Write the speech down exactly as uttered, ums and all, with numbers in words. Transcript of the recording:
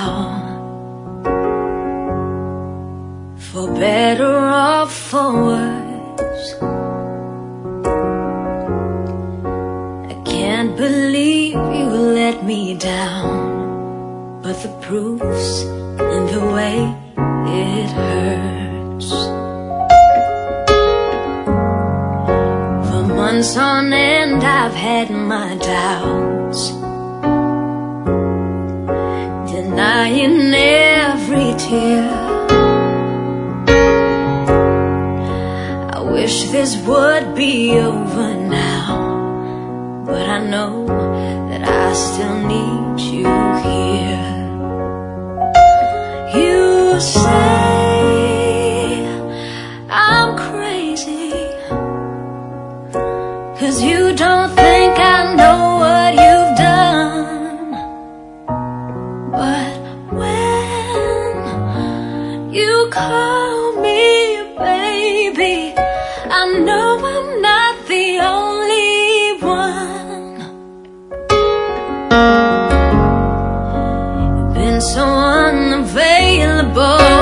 now. For better or for worse, I can't believe you let me down, but the proof's in the way it hurts. For months on end I've had my doubts, denying every tear. I wish this would be over now, but I know that I still need you here. You say I'm crazy, 'cause you don't think I know what you've done. But when you call me baby, I know I'm not the only one. You've been so unavailable,